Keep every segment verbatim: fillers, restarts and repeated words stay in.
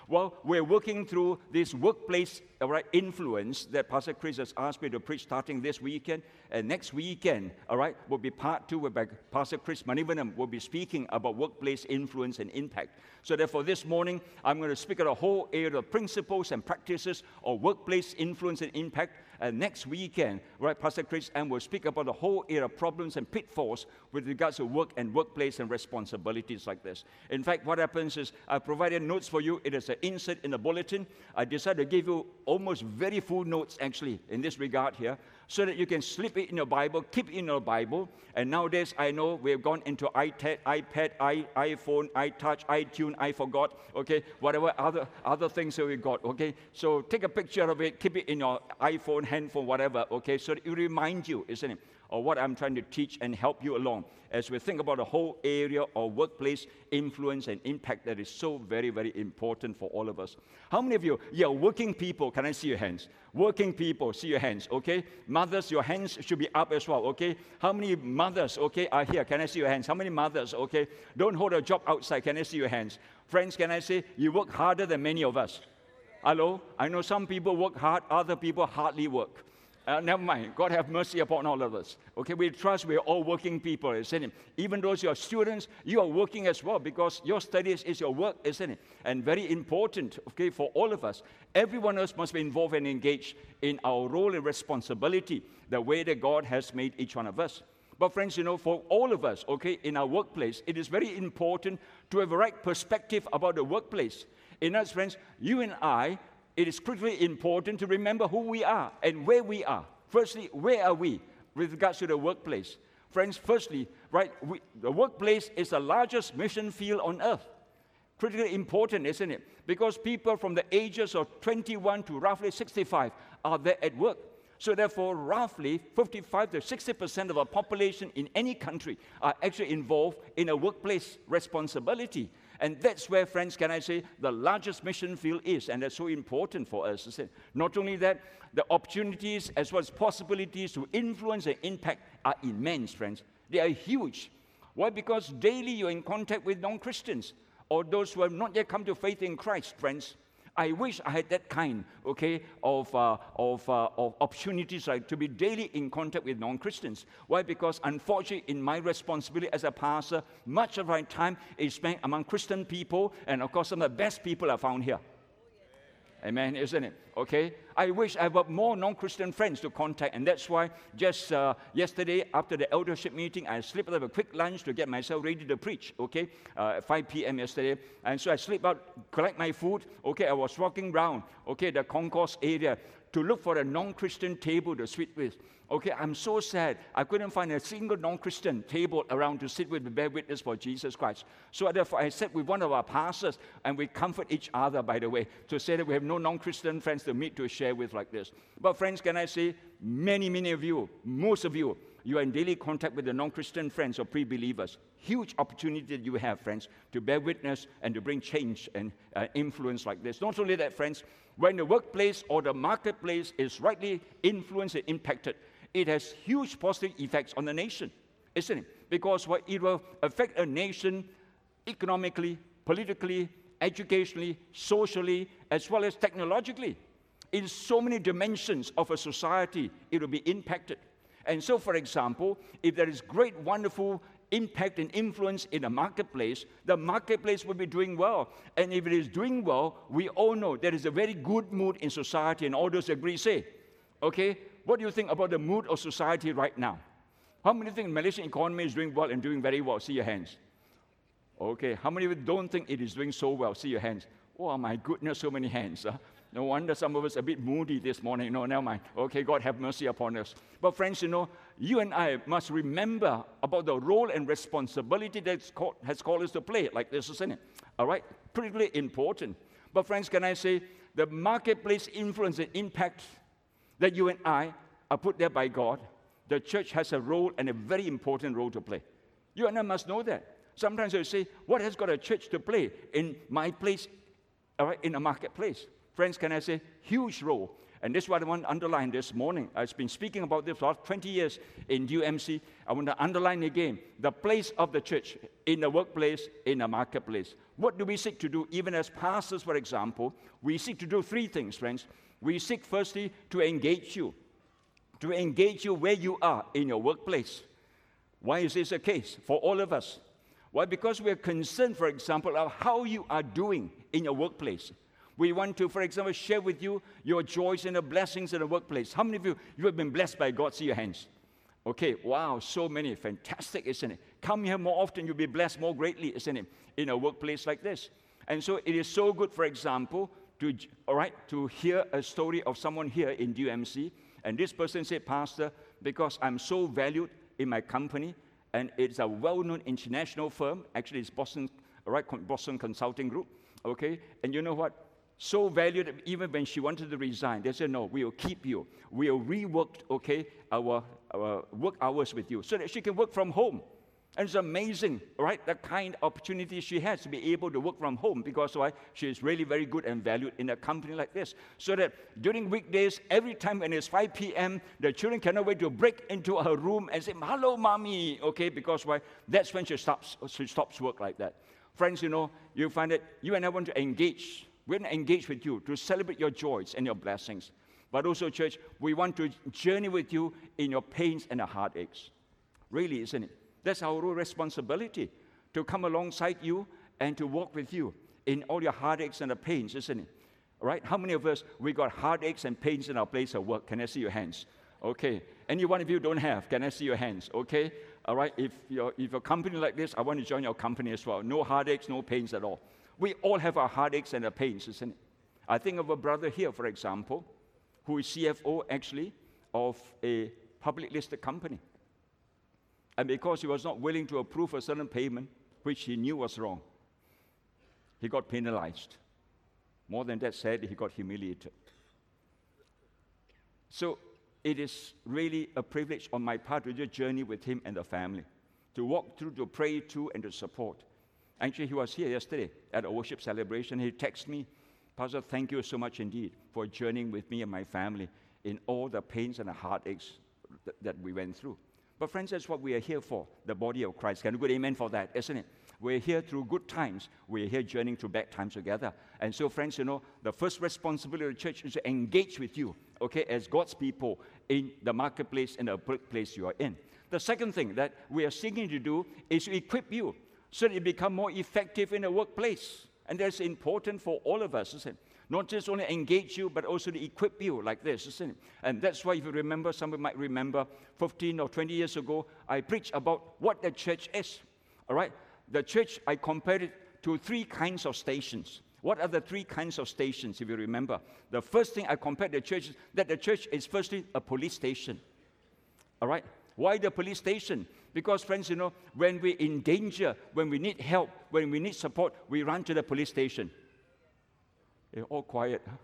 Well, we're working through this workplace all right, influence that Pastor Chris has asked me to preach starting this weekend. And next weekend, all right, will be part two whereby Pastor Chris Manivanam will be speaking about workplace influence and impact. So therefore, this morning, I'm going to speak on a whole area of principles and practices of workplace influence and impact. And next weekend, right, Pastor Chris and will speak about the whole area of problems and pitfalls with regards to work and workplace and responsibilities like this. In fact, what happens is I provided notes for you. It is an insert in the bulletin. I decided to give you almost very full notes, actually, in this regard here, so that you can slip it in your Bible, keep it in your Bible. And nowadays, I know we've gone into iPad, iPad, i, iPhone, iTouch, iTunes, I forgot, okay, whatever other, other things that we got, okay. So take a picture of it, keep it in your iPhone, handphone, whatever, okay, so that it remind you, isn't it, of what I'm trying to teach and help you along as we think about the whole area of workplace influence and impact that is so very, very important for all of us. How many of you, yeah, working people, can I see your hands? Working people, see your hands, okay? Mothers, your hands should be up as well, okay? How many mothers, okay, are here? Can I see your hands? How many mothers, okay? Don't hold a job outside. Can I see your hands? Friends, can I say, you work harder than many of us. Hello? I know some people work hard, other people hardly work. Uh, never mind. God have mercy upon all of us. Okay, we trust we're all working people, isn't it? Even those who are students, you are working as well because your studies is your work, isn't it? And very important, okay, for all of us. Everyone else must be involved and engaged in our role and responsibility, the way that God has made each one of us. But friends, you know, for all of us, okay, in our workplace, it is very important to have a right perspective about the workplace. In other words, friends, you and I, it is critically important to remember who we are and where we are. Firstly, where are we with regards to the workplace? Friends, firstly, right, we, the workplace is the largest mission field on earth. Critically important, isn't it? Because people from the ages of twenty-one to roughly sixty-five are there at work. So therefore, roughly fifty-five to sixty percent of our population in any country are actually involved in a workplace responsibility. And that's where, friends, can I say, the largest mission field is, and that's so important for us. Isn't it? Not only that, the opportunities as well as possibilities to influence and impact are immense, friends. They are huge. Why? Because daily you're in contact with non-Christians or those who have not yet come to faith in Christ, friends. I wish I had that kind, okay, of, uh, of, uh, of opportunities like, to be daily in contact with non-Christians. Why? Because unfortunately, in my responsibility as a pastor, much of my time is spent among Christian people, and of course, some of the best people are found here. Amen, isn't it? Okay? I wish I had more non-Christian friends to contact, and that's why just uh, yesterday, after the eldership meeting, I slipped out of a quick lunch to get myself ready to preach, okay, uh, at five p.m. yesterday. And so I slipped out, collect my food, okay, I was walking around, okay, the concourse area to look for a non-Christian table to sit with. Okay, I'm so sad. I couldn't find a single non-Christian table around to sit with to bear witness for Jesus Christ. So therefore, I sat with one of our pastors, and we comfort each other, by the way, to say that we have no non-Christian friends to meet to share with like this. But friends, can I say, many, many of you, most of you, you are in daily contact with the non-Christian friends or pre-believers. Huge opportunity that you have, friends, to bear witness and to bring change and uh, influence like this. Not only that, friends, when the workplace or the marketplace is rightly influenced and impacted, it has huge positive effects on the nation, isn't it? Because what it will affect a nation economically, politically, educationally, socially, as well as technologically. In so many dimensions of a society, it will be impacted. And so, for example, if there is great, wonderful impact and influence in the marketplace, the marketplace will be doing well. And if it is doing well, we all know there is a very good mood in society, and all those agree, say, okay, what do you think about the mood of society right now? How many think the Malaysian economy is doing well and doing very well? See your hands. Okay, how many of you don't think it is doing so well? See your hands. Oh, my goodness, so many hands. Huh? No wonder some of us are a bit moody this morning. No, never mind. Okay, God have mercy upon us. But friends, you know, you and I must remember about the role and responsibility that called, has called us to play like this, isn't it? All right? Pretty important. But friends, can I say, the marketplace influence and impact that you and I are put there by God, the church has a role and a very important role to play. You and I must know that. Sometimes I say, what has got a church to play in my place, all right, in a marketplace? Friends, can I say, huge role. And this is what I want to underline this morning. I've been speaking about this for the last twenty years in U M C. I want to underline again the place of the church in the workplace, in the marketplace. What do we seek to do? Even as pastors, for example, we seek to do three things, friends. We seek firstly to engage you, to engage you where you are in your workplace. Why is this the case for all of us? Why? Because we are concerned, for example, of how you are doing in your workplace. We want to, for example, share with you your joys and the blessings in the workplace. How many of you, you have been blessed by God? See your hands. Okay, wow, so many. Fantastic, isn't it? Come here more often, you'll be blessed more greatly, isn't it, in a workplace like this. And so it is so good, for example, to, all right, to hear a story of someone here in U M C. And this person said, Pastor, because I'm so valued in my company, and it's a well-known international firm. Actually, it's Boston, all right, Boston Consulting Group. Okay, and you know what? So valued, even when she wanted to resign, they said, no, we will keep you. We will rework, okay, our, our work hours with you so that she can work from home. And it's amazing, right, the kind of opportunity she has to be able to work from home because why? She is really very good and valued in a company like this. So that during weekdays, every time when it's five p.m., the children cannot wait to break into her room and say, hello, mommy, okay, because why? That's when she stops, she stops work like that. Friends, you know, you find that you and I want to engage. We're going to engage with you to celebrate your joys and your blessings. But also, church, we want to journey with you in your pains and your heartaches. Really, isn't it? That's our responsibility, to come alongside you and to walk with you in all your heartaches and the pains, isn't it? All right? How many of us, we got heartaches and pains in our place of work? Can I see your hands? Okay. Any one of you don't have? Can I see your hands? Okay. All right. If you're, if you're a company like this, I want to join your company as well. No heartaches, no pains at all. We all have our heartaches and our pains, isn't it? I think of a brother here, for example, who is C F O, actually, of a public listed company. And because he was not willing to approve a certain payment, which he knew was wrong, he got penalized. More than that, sadly, he got humiliated. So it is really a privilege on my part to just journey with him and the family, to walk through, to pray to, and to support. Actually, he was here yesterday at a worship celebration. He texted me, Pastor, thank you so much indeed for journeying with me and my family in all the pains and the heartaches th- that we went through. But friends, that's what we are here for, the body of Christ. Can you good amen for that, isn't it? We're here through good times. We're here journeying through bad times together. And so, friends, you know, the first responsibility of the church is to engage with you, okay, as God's people in the marketplace and the workplace you are in. The second thing that we are seeking to do is to equip you so that you become more effective in the workplace. And that's important for all of us, isn't it? Not just only engage you, but also to equip you like this, isn't it? And that's why, if you remember, somebody might remember, fifteen or twenty years ago, I preached about what the church is, all right? The church, I compared it to three kinds of stations. What are the three kinds of stations, if you remember? The first thing I compared the church is that the church is firstly a police station, all right? Why the police station? Because, friends, you know, when we're in danger, when we need help, when we need support, we run to the police station. You're all quiet. Huh?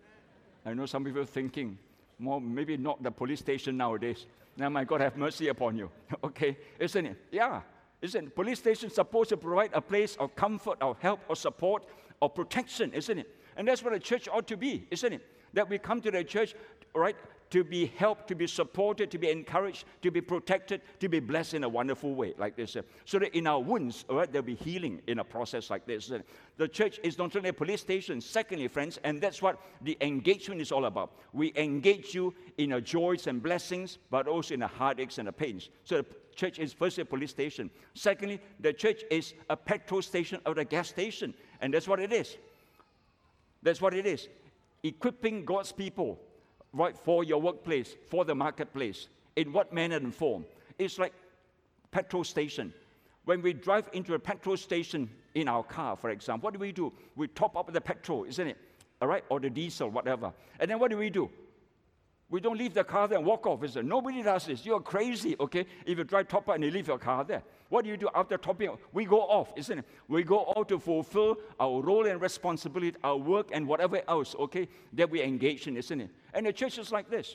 I know some people are thinking, more, maybe not the police station nowadays. Now, my God, have mercy upon you. Okay, isn't it? Yeah, isn't it? Police station supposed to provide a place of comfort, of help, or support, or protection, isn't it? And that's what a church ought to be, isn't it? That we come to the church, right, to be helped, to be supported, to be encouraged, to be protected, to be blessed in a wonderful way like this. So that in our wounds, all right, there'll be healing in a process like this. The church is not only a police station, secondly, friends, and that's what the engagement is all about. We engage you in your joys and blessings, but also in the heartaches and the pains. So the church is firstly a police station. Secondly, the church is a petrol station or a gas station, and that's what it is. That's what it is. Equipping God's people, right, for your workplace, for the marketplace. In what manner and form? It's like petrol station. When we drive into a petrol station in our car, for example, what do we do? We top up the petrol, isn't it? All right, or the diesel, whatever. And then what do we do? We don't leave the car there and walk off, is it? Nobody does this. You're crazy, okay? If you drive top up and you leave your car there. What do you do after topping up? We go off, isn't it? We go off to fulfill our role and responsibility, our work and whatever else, okay, that we engage in, isn't it? And the church is like this.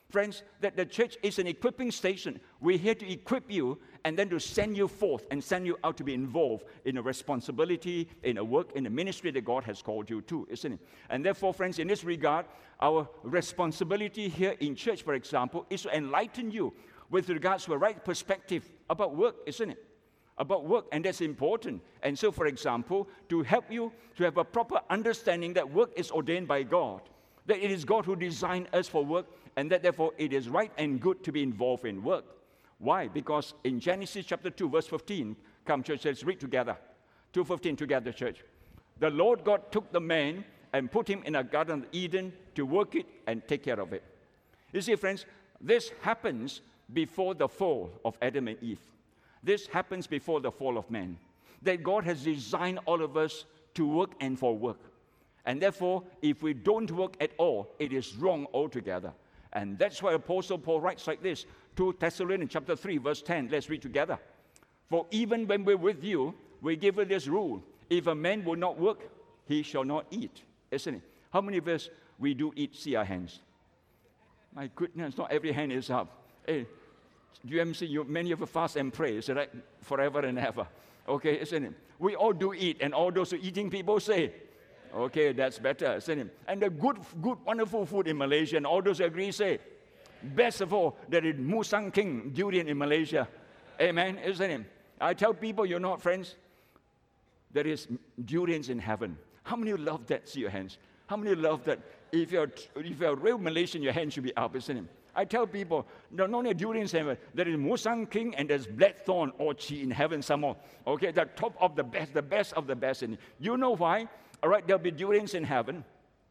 friends, that the church is an equipping station. We're here to equip you and then to send you forth and send you out to be involved in a responsibility, in a work, in a ministry that God has called you to, isn't it? And therefore, friends, in this regard, our responsibility here in church, for example, is to enlighten you with regards to a right perspective about work, isn't it? About work, and that's important. And so, for example, to help you to have a proper understanding that work is ordained by God, that it is God who designed us for work, and that therefore it is right and good to be involved in work. Why? Because in Genesis chapter two, verse fifteen, come church, let's read together. two fifteen together, church. The Lord God took the man and put him in a garden of Eden to work it and take care of it. You see, friends, this happens before the fall of Adam and Eve. This happens before the fall of man. That God has designed all of us to work and for work. And therefore, if we don't work at all, it is wrong altogether. And that's why Apostle Paul writes like this, two Thessalonians chapter three, verse ten. Let's read together. For even when we're with you, we give you this rule. If a man will not work, he shall not eat. Isn't it? How many of us, we do eat? See our hands. My goodness, not every hand is up. Hey, U M C, you, many of you fast and pray, is it right? Forever and ever. Okay, isn't it? We all do eat, and all those who eating people say, okay, that's better, isn't it? And the good, good, wonderful food in Malaysia, and all those who agree say, best of all, there is Musang King durian in Malaysia. Amen, isn't it? I tell people, you're not friends, there is durians in heaven. How many love that? See your hands. How many love that? If you're, if you're a real Malaysian, your hand should be up, isn't it? I tell people, not only durians in heaven, there is Musang King and there's blackthorn orchid in heaven some more. Okay, the top of the best, the best of the best. And you know why? All right, there'll be durians in heaven.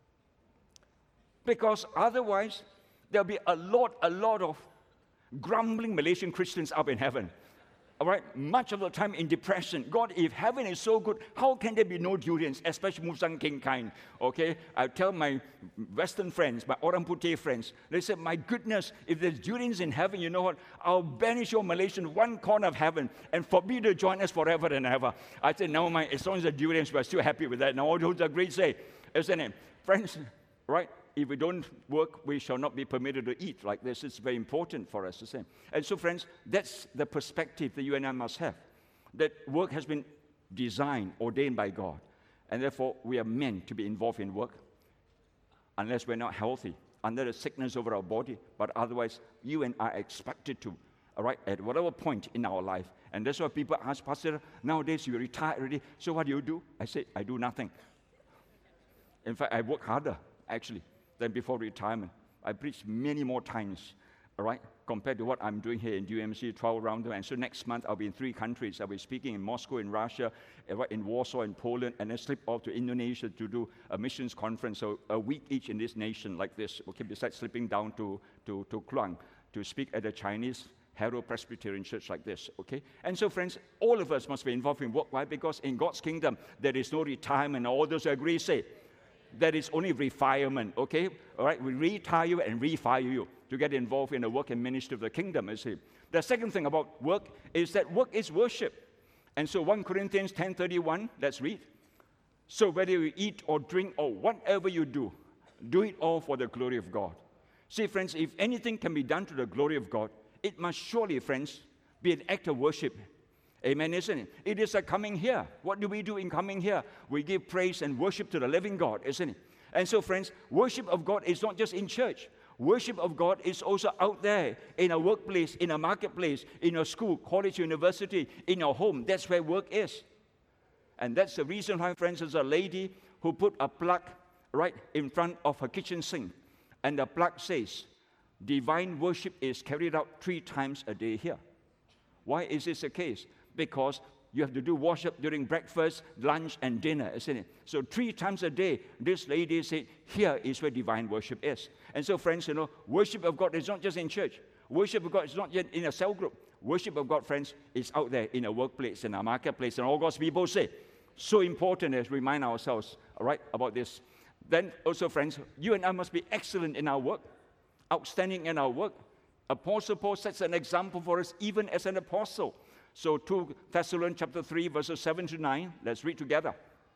Because otherwise, there'll be a lot, a lot of grumbling Malaysian Christians up in heaven. All right, much of the time in depression. God, if heaven is so good, how can there be no durians, especially Musang King kind? Okay, I tell my Western friends, my Orang Putih friends, they said, my goodness, if there's durians in heaven, you know what? I'll banish your Malaysian one corner of heaven and forbid you to join us forever and ever. I said, no, my, as long as the durians, we're still happy with that. Now, all those agree say, isn't it? Friends, right? If we don't work, we shall not be permitted to eat like this. It's very important for us to say. And so, friends, that's the perspective that you and I must have. That work has been designed, ordained by God. And therefore, we are meant to be involved in work unless we're not healthy, under the sickness over our body. But otherwise, you and I are expected to, all right, at whatever point in our life. And that's why people ask, Pastor, nowadays you retire already, so what do you do? I say, I do nothing. In fact, I work harder, actually, than before retirement. I preached many more times, all right, compared to what I'm doing here in U M C, travel around. And so next month, I'll be in three countries. I'll be speaking in Moscow, in Russia, in Warsaw, in Poland, and then slip off to Indonesia to do a missions conference, so a week each in this nation like this, okay, besides slipping down to, to, to Kluang to speak at the Chinese Herald Presbyterian Church like this, okay? And so, friends, all of us must be involved in work. Why? Because in God's kingdom, there is no retirement. All those who agree say, that is only refinement, okay? All right, we retire you and refire you to get involved in the work and ministry of the kingdom, you see. The second thing about work is that work is worship. And so First Corinthians ten thirty-one, let's read. So whether you eat or drink or whatever you do, do it all for the glory of God. See, friends, if anything can be done to the glory of God, it must surely, friends, be an act of worship. Amen, isn't it? It is a coming here. What do we do in coming here? We give praise and worship to the living God, isn't it? And so, friends, worship of God is not just in church. Worship of God is also out there, in a workplace, in a marketplace, in a school, college, university, in your home. That's where work is. And that's the reason why, friends, there's a lady who put a plug right in front of her kitchen sink. And the plug says, divine worship is carried out three times a day here. Why is this the case? Because you have to do worship during breakfast, lunch, and dinner, isn't it? So three times a day, this lady said, here is where divine worship is. And so, friends, you know, worship of God is not just in church. Worship of God is not yet in a cell group. Worship of God, friends, is out there in a workplace, in a marketplace, and all God's people say. So important as we remind ourselves, all right, about this. Then also, friends, you and I must be excellent in our work, outstanding in our work. Apostle Paul sets an example for us even as an apostle. So Second Thessalonians chapter three, verses seven to nine, let's read together.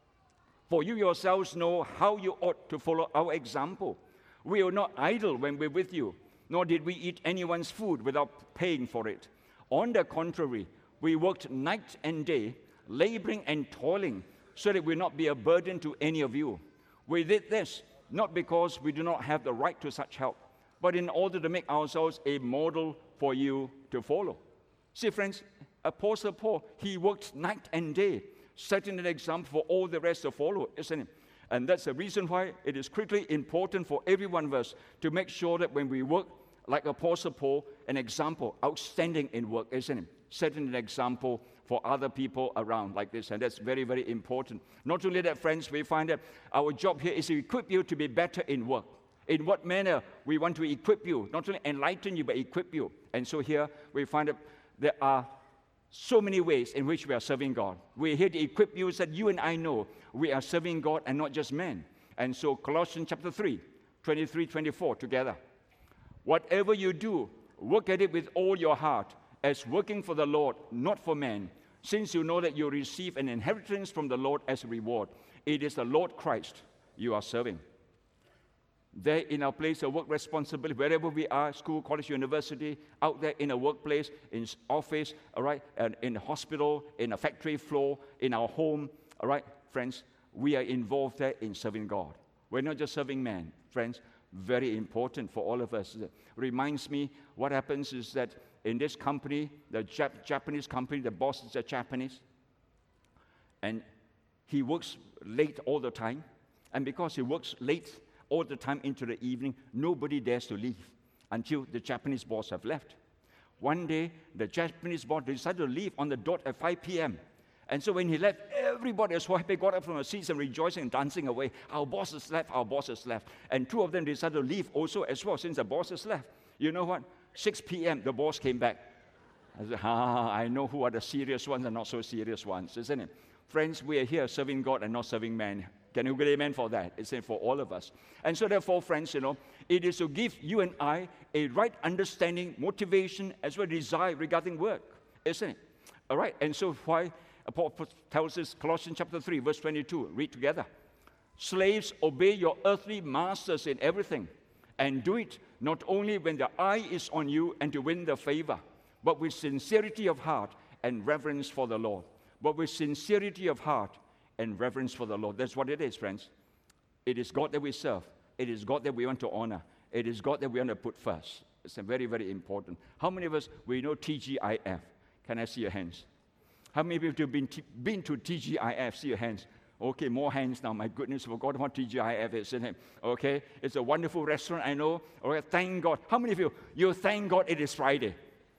For you yourselves know how you ought to follow our example. We are not idle when we're with you, nor did we eat anyone's food without paying for it. On the contrary, we worked night and day, laboring and toiling, so that we not be a burden to any of you. We did this not because we do not have the right to such help, but in order to make ourselves a model for you to follow. See, friends, Apostle Paul, he worked night and day, setting an example for all the rest to follow, isn't it? And that's the reason why it is critically important for every one of us to make sure that when we work like Apostle Paul, an example, outstanding in work, isn't it? Setting an example for other people around like this, and that's very, very important. Not only that, friends, we find that our job here is to equip you to be better in work. In what manner we want to equip you, not only enlighten you, but equip you. And so here we find that there are so many ways in which we are serving God. We're here to equip you so that you and I know we are serving God and not just men. And so Colossians chapter three, twenty-three, twenty-four together. Whatever you do, work at it with all your heart, as working for the Lord, not for men, since you know that you receive an inheritance from the Lord as a reward. It is the Lord Christ you are serving. There in our place of work responsibility, wherever we are, school, college, university, out there in a workplace, in office, all right, and in a hospital, in a factory floor, in our home, all right, friends, we are involved there in serving God. We're not just serving men, friends, very important for all of us. It reminds me, what happens is that in this company, the Jap- Japanese company, the boss is a Japanese, and he works late all the time, and because he works late all the time into the evening, nobody dares to leave until the Japanese boss have left. One day, the Japanese boss decided to leave on the dot at five p.m., and so when he left, everybody was so happy, got up from their seats and rejoicing and dancing away. Our boss has left, our boss has left. And two of them decided to leave also as well, since the boss has left. You know what? six p.m., the boss came back. I said, ah, I know who are the serious ones and not so serious ones, isn't it? Friends, we are here serving God and not serving man. Can you get amen for that? It's for all of us. And so therefore, friends, you know, it is to give you and I a right understanding, motivation, as well as desire regarding work, isn't it? All right, and so why Paul tells us, Colossians chapter three, verse twenty-two, read together. Slaves, obey your earthly masters in everything, and do it not only when the eye is on you and to win their favor, but with sincerity of heart and reverence for the Lord. But with sincerity of heart and reverence for the Lord. That's what it is, friends. It is God that we serve. It is God that we want to honor. It is God that we want to put first. It's very, very important. How many of us, we know T G I F? Can I see your hands? How many of you have been, t- been to T G I F? See your hands. Okay, more hands now. My goodness, forgot what T G I F is, isn't it? Okay, it's a wonderful restaurant, I know. All right, thank God. How many of you, you thank God it is Friday?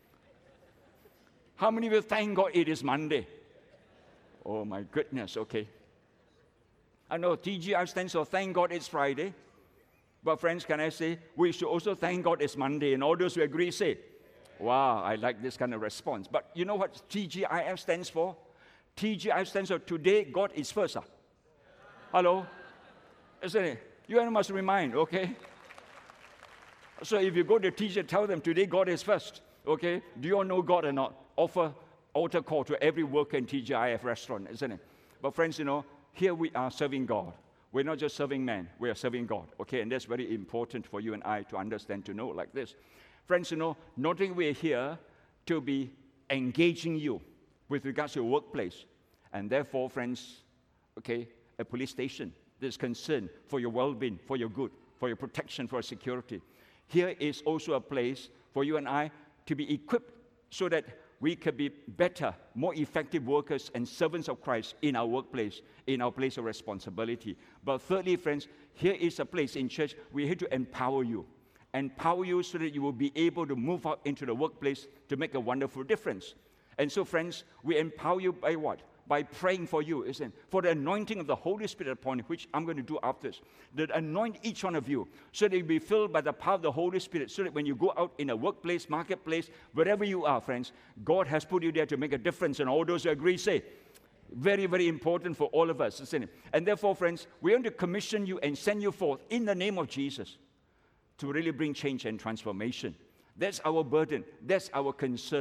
How many of you thank God it is Monday? Oh, my goodness, okay. I know T G I F stands for thank God it's Friday. But friends, can I say, we should also thank God it's Monday. And all those who agree say, wow, I like this kind of response. But you know what T G I F stands for? T G I F stands for today, God is first. Ah. Hello? Isn't it? You must remind, okay? So if you go to teacher, tell them today God is first, okay? Do you all know God or not? Offer altar call to every worker in T G I F restaurant, isn't it? But friends, you know, here we are serving God. We're not just serving man, we are serving God, okay? And that's very important for you and I to understand, to know like this. Friends, you know, not only we're here to be engaging you with regards to your workplace, and therefore, friends, okay, a police station that is concerned for your well-being, for your good, for your protection, for your security. Here is also a place for you and I to be equipped so that we can be better, more effective workers and servants of Christ in our workplace, in our place of responsibility. But thirdly, friends, here is a place in church we're here to empower you. Empower you so that you will be able to move out into the workplace to make a wonderful difference. And so, friends, we empower you by what? By praying for you, isn't it? For the anointing of the Holy Spirit upon you, which I'm going to do after this. That anoint each one of you so that you'll be filled by the power of the Holy Spirit, so that when you go out in a workplace, marketplace, wherever you are, friends, God has put you there to make a difference. And all those who agree say, very, very important for all of us, isn't it? And therefore, friends, we want to commission you and send you forth in the name of Jesus to really bring change and transformation. That's our burden. That's our concern,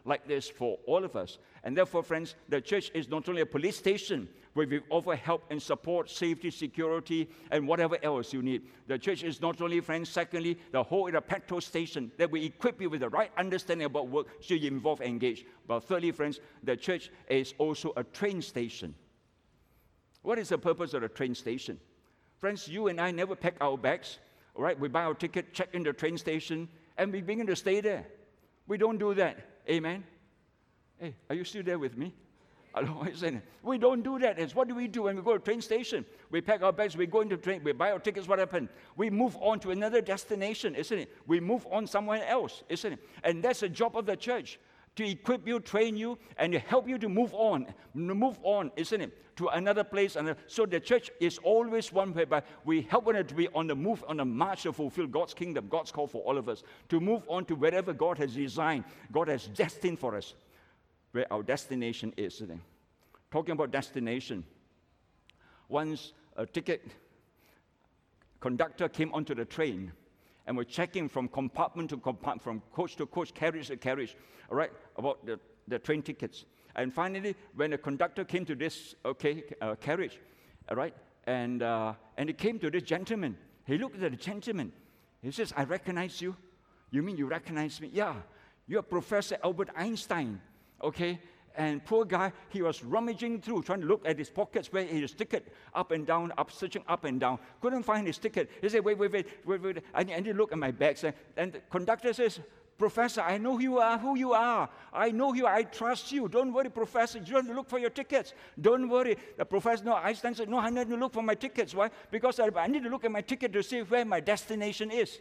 like this for all of us. And therefore, friends, the church is not only a police station where we offer help and support, safety, security, and whatever else you need. The church is not only, friends, secondly, the whole in a petrol station that we equip you with the right understanding about work so you involve, engage. But thirdly, friends, the church is also a train station. What is the purpose of the train station? Friends, you and I never pack our bags. All right, we buy our ticket, check in the train station, and we begin to stay there. We don't do that. Amen? Hey, are you still there with me? We don't do that. It's what do we do when we go to a train station? We pack our bags, we go into the train, we buy our tickets, what happened? We move on to another destination, isn't it? We move on somewhere else, isn't it? And that's the job of the church, to equip you, train you, and to help you to move on, move on, isn't it? To another place. And so the church is always one whereby we help one another to be on the move, on the march to fulfill God's kingdom, God's call for all of us, to move on to wherever God has designed, God has destined for us, where our destination is, isn't it? Talking about destination, once a ticket conductor came onto the train, and we're checking from compartment to compartment, from coach to coach, carriage to carriage, all right, about the, the train tickets. And finally, when the conductor came to this, okay, uh, carriage, all right, and, uh, and he came to this gentleman. He looked at the gentleman. He says, I recognize you. You mean you recognize me? Yeah, you're Professor Albert Einstein, okay? And poor guy, he was rummaging through, trying to look at his pockets where his ticket, up and down, up, searching up and down. Couldn't find his ticket. He said, wait, wait, wait, wait, wait. I need, I need to look at my bags. And the conductor says, Professor, I know who you are, who you are. I know you, I trust you. Don't worry, Professor. You don't have to look for your tickets. Don't worry. The professor, no, Einstein said, no, I need to look for my tickets. Why? Because I, I need to look at my ticket to see where my destination is.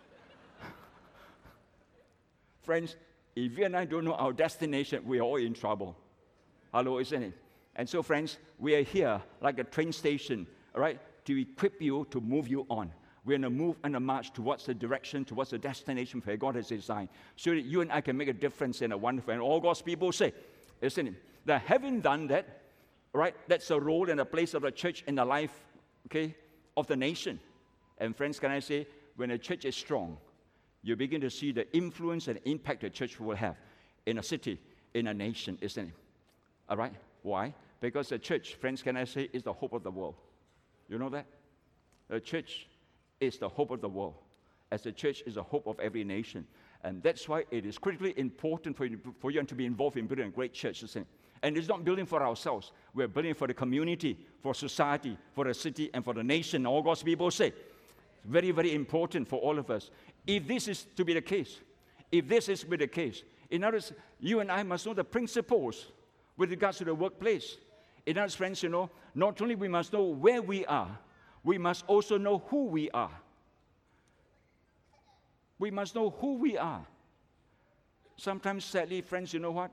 Friends, if you and I don't know our destination, we are all in trouble. Hello, isn't it? And so, friends, we are here like a train station, all right, to equip you, to move you on. We're going to move and a march towards the direction, towards the destination where God has designed, so that you and I can make a difference in a wonderful, and all God's people say, isn't it? That having done that, right, that's a role and a place of the church in the life, okay, of the nation. And friends, can I say, when a church is strong, you begin to see the influence and impact the church will have in a city, in a nation, isn't it? All right? Why? Because the church, friends, can I say, is the hope of the world. You know that? The church is the hope of the world, as the church is the hope of every nation. And that's why it is critically important for you, for you to be involved in building a great church, isn't it? And it's not building for ourselves. We're building for the community, for society, for the city, and for the nation. All God's people say. It's very, very important for all of us. If this is to be the case, if this is to be the case, in other words, you and I must know the principles with regards to the workplace. In other words, friends, you know, not only we must know where we are, we must also know who we are. We must know who we are. Sometimes, sadly, friends, you know what?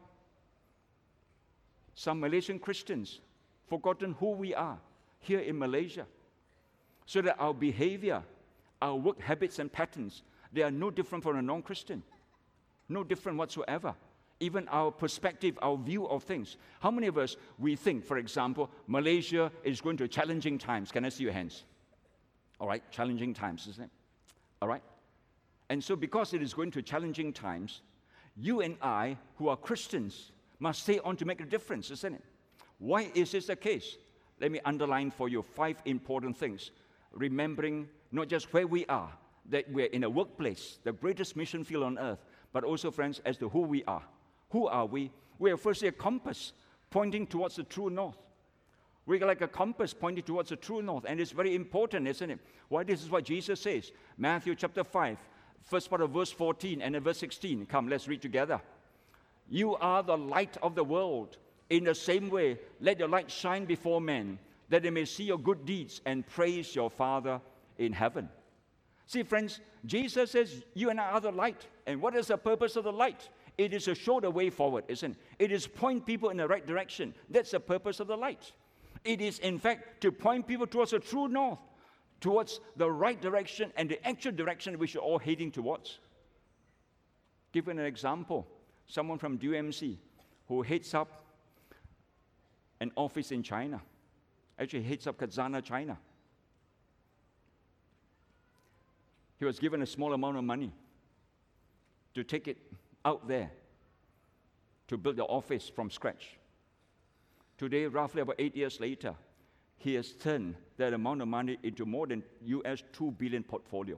Some Malaysian Christians forgotten who we are here in Malaysia, so that our behavior, our work habits and patterns, they are no different from a non-Christian. No different whatsoever. Even our perspective, our view of things. How many of us, we think, for example, Malaysia is going to challenging times? Can I see your hands? All right, challenging times, isn't it? All right? And so because it is going to challenging times, you and I, who are Christians, must stay on to make a difference, isn't it? Why is this the case? Let me underline for you five important things. Remembering not just where we are, that we're in a workplace, the greatest mission field on earth, but also, friends, as to who we are. Who are we? We are firstly a compass pointing towards the true north. We're like a compass pointing towards the true north, and it's very important, isn't it? Why? This is what Jesus says. Matthew chapter five, first part of verse fourteen and then verse sixteen. Come, let's read together. You are the light of the world. In the same way, let your light shine before men, that they may see your good deeds and praise your Father in heaven. See, friends, Jesus says, you and I are the light. And what is the purpose of the light? It is to show the way forward, isn't it? It is point people in the right direction. That's the purpose of the light. It is, in fact, to point people towards the true north, towards the right direction and the actual direction which you're all heading towards. Give an example. Someone from D U M C who heads up an office in China. Actually, heads up Kazana, China. He was given a small amount of money to take it out there to build the office from scratch. Today, roughly about eight years later, he has turned that amount of money into more than U S two billion portfolio.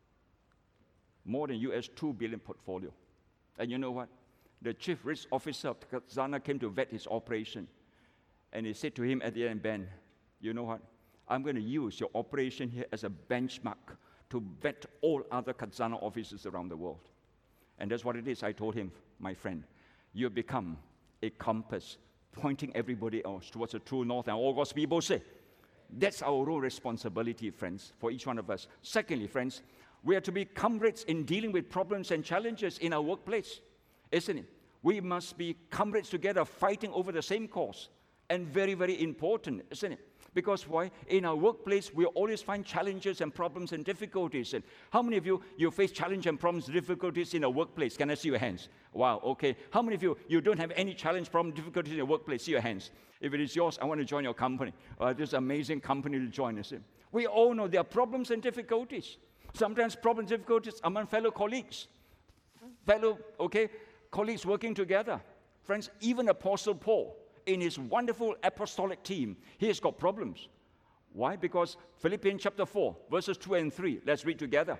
More than U S two billion portfolio. And you know what? The chief risk officer of Khazanah came to vet his operation. And he said to him at the end, Ben, you know what? I'm going to use your operation here as a benchmark to vet all other Khazanah offices around the world. And that's what it is. I told him, my friend, you have become a compass pointing everybody else towards the true north. And all God's people say, that's our role responsibility, friends, for each one of us. Secondly, friends, we are to be comrades in dealing with problems and challenges in our workplace, isn't it? We must be comrades together, fighting over the same cause. And very, very important, isn't it? Because why? In our workplace, we always find challenges and problems and difficulties. And how many of you, you face challenges and problems and difficulties in a workplace? Can I see your hands? Wow, okay. How many of you, you don't have any challenge, problem, difficulties in your workplace? See your hands. If it is yours, I want to join your company. Uh, this amazing company to join us in. We all know there are problems and difficulties. Sometimes problems and difficulties among fellow colleagues. Fellow, okay, colleagues working together. Friends, even Apostle Paul, in his wonderful apostolic team, he has got problems. Why? Because Philippians chapter four, verses two and three, let's read together.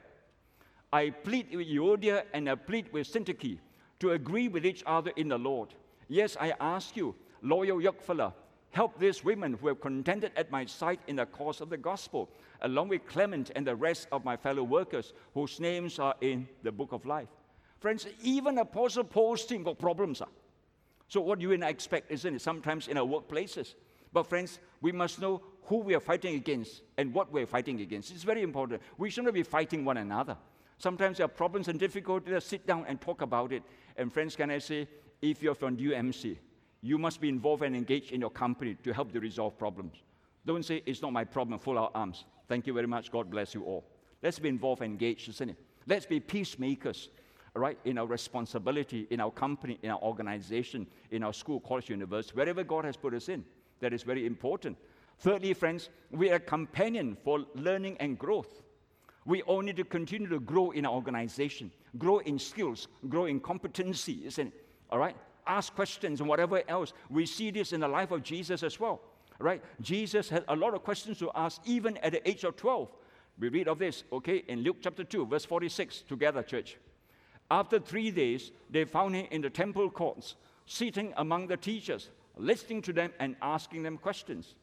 I plead with Euodia and I plead with Syntyche to agree with each other in the Lord. Yes, I ask you, loyal yokefellow, help these women who have contended at my side in the cause of the gospel, along with Clement and the rest of my fellow workers whose names are in the book of life. Friends, even Apostle Paul's team got problems. Huh? So what do you and I expect, isn't it, sometimes in our workplaces? But friends, we must know who we are fighting against and what we are fighting against. It's very important. We shouldn't be fighting one another. Sometimes there are problems and difficulties. Let's sit down and talk about it. And friends, can I say, if you're from U M C, you must be involved and engaged in your company to help to resolve problems. Don't say, it's not my problem, fold our arms. Thank you very much. God bless you all. Let's be involved and engaged, isn't it? Let's be peacemakers. Right, in our responsibility, in our company, in our organization, in our school, college, university, wherever God has put us in. That is very important. Thirdly, friends, we are a companion for learning and growth. We all need to continue to grow in our organization, grow in skills, grow in competency, isn't it? All right? Ask questions and whatever else. We see this in the life of Jesus as well. Right? Jesus had a lot of questions to ask even at the age of twelve. We read of this, okay, in Luke chapter two, verse forty-six, together, church. After three days, they found him in the temple courts, sitting among the teachers, listening to them and asking them questions.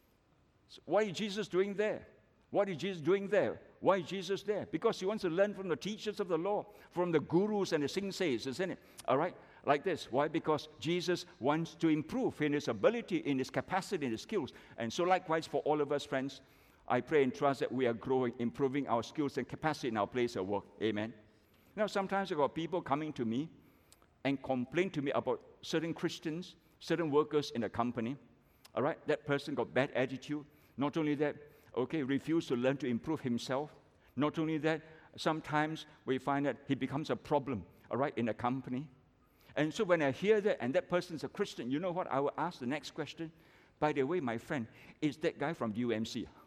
So what is Jesus doing there? What is Jesus doing there? Why is Jesus there? Because he wants to learn from the teachers of the law, from the gurus and the sensei's, isn't it? All right? Like this. Why? Because Jesus wants to improve in his ability, in his capacity, in his skills. And so likewise for all of us, friends, I pray and trust that we are growing, improving our skills and capacity in our place of work. Amen. Now, sometimes I've got people coming to me and complain to me about certain Christians, certain workers in a company. All right, that person got bad attitude. Not only that, okay, refused to learn to improve himself. Not only that, sometimes we find that he becomes a problem, all right, in a company. And so when I hear that and that person's a Christian, you know what? I will ask the next question. By the way, my friend, is that guy from U M C?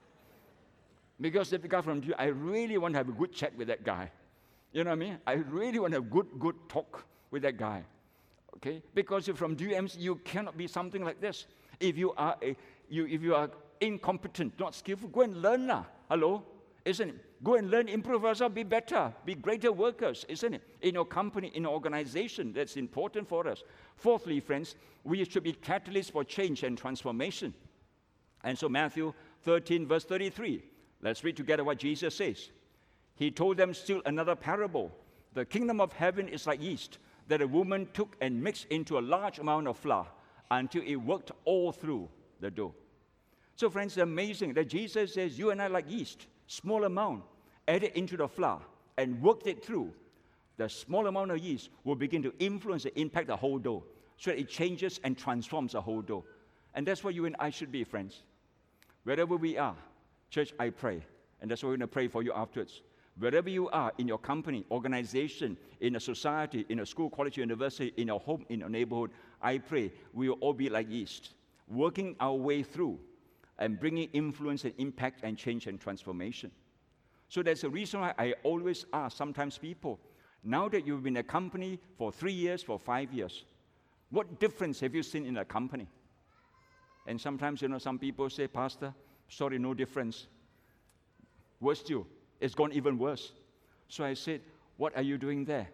Because if the guy from U M C, I really want to have a good chat with that guy. You know what I mean? I really want to have good, good talk with that guy, okay? Because you're from U M C, you cannot be something like this. If you are a, you, if you are incompetent, not skillful, go and learn lah. Hello, isn't it? Go and learn, improve yourself, be better, be greater workers, isn't it? In your company, in your organization, that's important for us. Fourthly, friends, we should be catalysts for change and transformation. And so Matthew thirteen, verse thirty-three. Let's read together what Jesus says. He told them still another parable. The kingdom of heaven is like yeast that a woman took and mixed into a large amount of flour until it worked all through the dough. So friends, it's amazing that Jesus says you and I like yeast, small amount, add it into the flour and worked it through. The small amount of yeast will begin to influence and impact the whole dough so that it changes and transforms the whole dough. And that's what you and I should be, friends. Wherever we are, church, I pray. And that's what we're going to pray for you afterwards. Wherever you are, in your company, organization, in a society, in a school, college, university, in your home, in your neighborhood, I pray we will all be like yeast, working our way through and bringing influence and impact and change and transformation. So that's the reason why I always ask sometimes people, now that you've been in a company for three years, for five years, What difference have you seen in a company? And sometimes, you know, some people say, Pastor, sorry, no difference. Worse still, it's gone even worse. So I said, what are you doing there?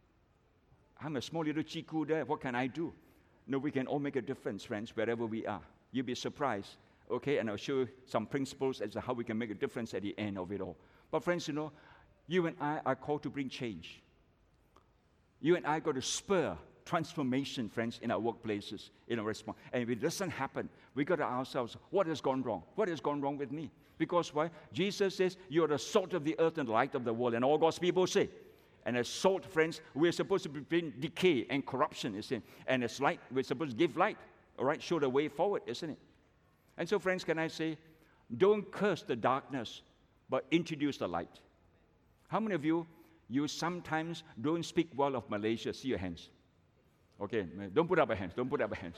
I'm a small little chiku there. What can I do? No, we can all make a difference, friends, wherever we are. You'll be surprised, okay? And I'll show you some principles as to how we can make a difference at the end of it all. But friends, you know, you and I are called to bring change. You and I got to spur transformation, friends, in our workplaces, in our response. And if it doesn't happen, we got to ask ourselves, what has gone wrong? What has gone wrong with me? Because why? Jesus says, you are the salt of the earth and the light of the world. And all God's people say, and as salt, friends, we're supposed to bring decay and corruption, isn't it? And as light, we're supposed to give light, all right? Show the way forward, isn't it? And so, friends, can I say, don't curse the darkness, but introduce the light. How many of you, you sometimes don't speak well of Malaysia? See your hands. Okay, don't put up your hands, don't put up your hands.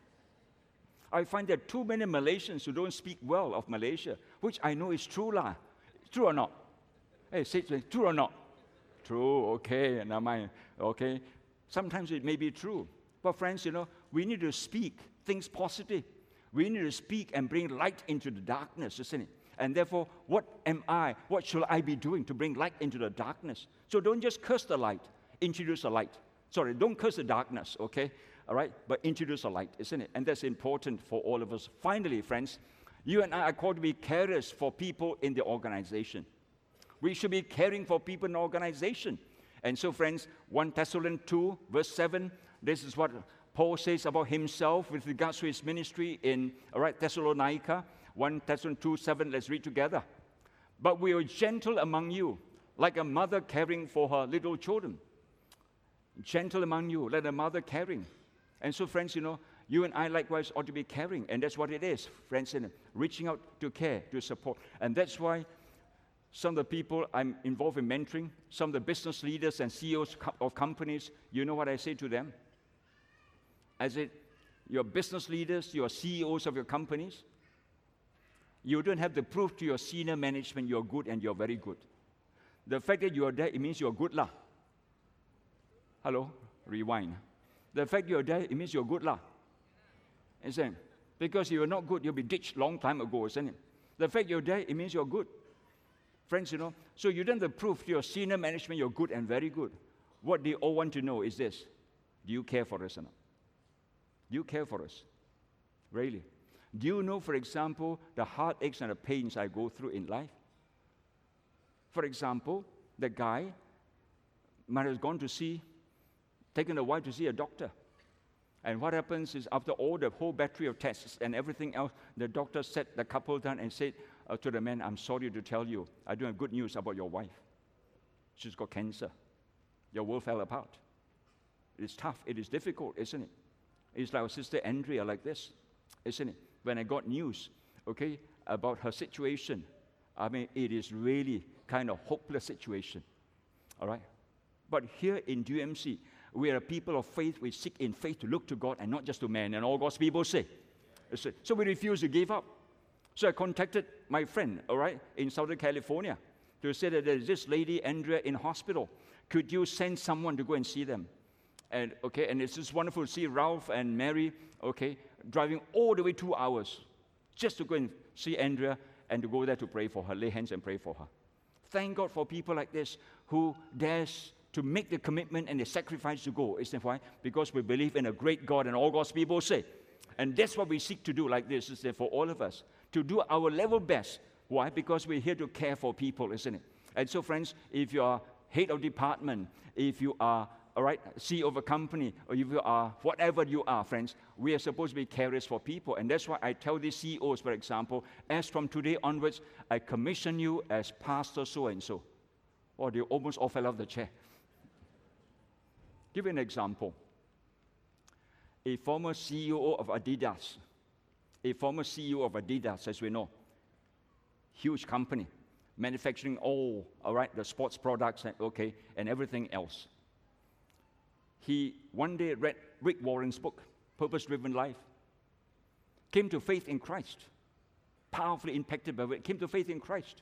I find that too many Malaysians who don't speak well of Malaysia, which I know is true lah. True or not? Hey, say it, true or not? True, okay, never mind, okay. Sometimes it may be true. But friends, you know, we need to speak things positive. We need to speak and bring light into the darkness, isn't it? And therefore, what am I, what should I be doing to bring light into the darkness? So don't just curse the light, introduce the light. Sorry, don't curse the darkness, okay? All right? But introduce a light, isn't it? And that's important for all of us. Finally, friends, you and I are called to be carers for people in the organization. We should be caring for people in the organization. And so, friends, First Thessalonians two, verse seven, this is what Paul says about himself with regards to his ministry in, all right, Thessalonica. First Thessalonians two, seven, let's read together. But we are gentle among you, like a mother caring for her little children. Gentle among you, like a mother caring. And so, friends, you know, you and I likewise ought to be caring, and that's what it is, friends, in reaching out to care, to support. And that's why some of the people I'm involved in mentoring, some of the business leaders and C E Os of companies, you know what I say to them? I said, your business leaders, your C E Os of your companies, you don't have to prove to your senior management you're good and you're very good. The fact that you're there, it means you're good lah. Hello? Rewind. The fact you're there, it means you're good lah. Isn't it? Because you're not good, you'll be ditched long time ago, isn't it? The fact you're there, it means you're good. Friends, you know, so you don't have to prove to your senior management you're good and very good. What they all want to know is this: do you care for us or not? Do you care for us? Really? Do you know, for example, the heartaches and the pains I go through in life? For example, the guy might have gone to see, taken a wife to see a doctor. And what happens is, after all the whole battery of tests and everything else, the doctor sat the couple down and said uh, to the man, I'm sorry to tell you, I don't have good news about your wife. She's got cancer. Your world fell apart. It's tough. It is difficult, isn't it? It's like our sister Andrea like this, isn't it? When I got news, okay, about her situation, I mean, it is really kind of hopeless situation, all right? But here in D U M C, we are a people of faith. We seek in faith to look to God and not just to man, and all God's people say. So we refuse to give up. So I contacted my friend, all right, in Southern California to say that there's this lady, Andrea, in hospital. Could you send someone to go and see them? And, okay, and it's just wonderful to see Ralph and Mary, okay, driving all the way two hours just to go and see Andrea and to go there to pray for her, lay hands and pray for her. Thank God for people like this who dares to make the commitment and the sacrifice to go. Isn't why? Because we believe in a great God, and all God's people say. And that's what we seek to do like this, is that for all of us, to do our level best. Why? Because we're here to care for people, isn't it? And so, friends, if you are head of department, if you are, all right, C E O of a company, or if you are whatever you are, friends, we are supposed to be carers for people. And that's why I tell these C E Os, for example, as from today onwards, I commission you as pastor so-and-so. Or they almost all fell off the chair. Give you an example. A former C E O of Adidas, a former C E O of Adidas, as we know, huge company, manufacturing all, all right, the sports products, and, okay, and everything else. He one day read Rick Warren's book, Purpose Driven Life, came to faith in Christ, powerfully impacted by it, came to faith in Christ.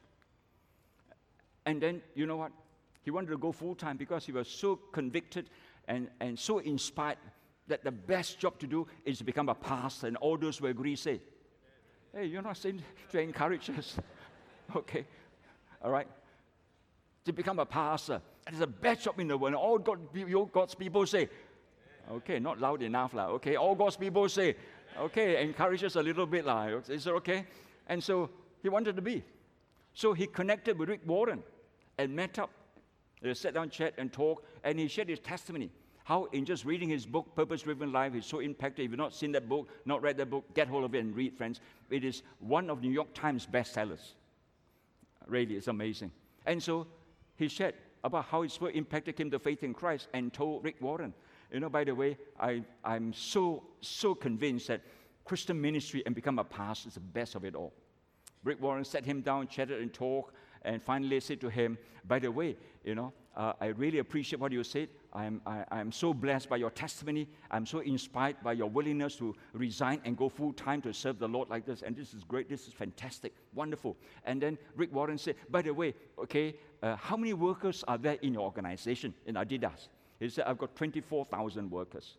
And then, you know what? He wanted to go full-time because he was so convicted and, and so inspired that the best job to do is to become a pastor, and all those who agree say, hey, you're not saying to encourage us. Okay, all right? To become a pastor. It's the best job in the world. All God, God's people say, okay, not loud enough. La. Okay, all God's people say, okay, encourage us a little bit. La. Is it okay? And so he wanted to be. So he connected with Rick Warren and met up. They sat down, chat, and talk, and he shared his testimony. How in just reading his book, Purpose-Driven Life, he's so impacted. If you've not seen that book, not read that book, get hold of it and read, friends. It is one of New York Times bestsellers. Really, it's amazing. And so he shared about how his work impacted him to faith in Christ and told Rick Warren, you know, by the way, I, I'm so, so convinced that Christian ministry and become a pastor is the best of it all. Rick Warren sat him down, chatted and talked, and finally said to him, by the way, you know, uh, I really appreciate what you said. I'm, I, I'm so blessed by your testimony. I'm so inspired by your willingness to resign and go full-time to serve the Lord like this. And this is great. This is fantastic. Wonderful. And then Rick Warren said, by the way, okay, uh, how many workers are there in your organization, in Adidas? He said, I've got twenty-four thousand workers.